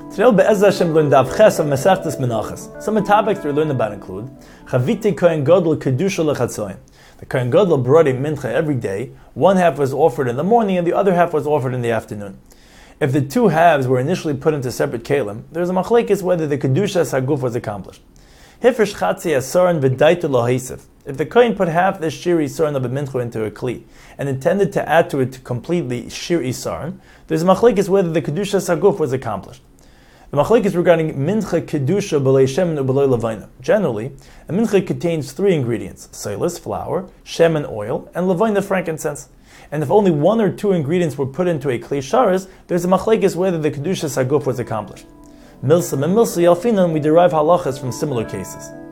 Today we'll Be'ez Hashem learn Daf Ches of Masechtas Menachos. Some of the topics we learn about include Chaviti Kohen Gadol Kedusha Lechatzoyin. The Kohen Gadol brought a mincha every day. One half was offered in the morning and the other half was offered in the afternoon. If the two halves were initially put into separate kelim, there's a machlekes whether the Kedusha Saguf was accomplished. Hifresh Chatzi Asaran V'daitu Lohesef. If the Kohen put half the Shir Isaran of a mincha into a kli and intended to add to it completely Shir Isaran, there's a machlekes whether the Kedusha Saguf was accomplished. The machlekes is regarding mincha kedusha b'lei shemen u'b'lei levayna. Generally, a mincha contains three ingredients: silas, flour, shemen, oil, and levayna, frankincense. And if only one or two ingredients were put into a kli sharis, there's a machlekes whether the kedusha saguf was accomplished. Milsa and milsa yalfinan, we derive halachas from similar cases.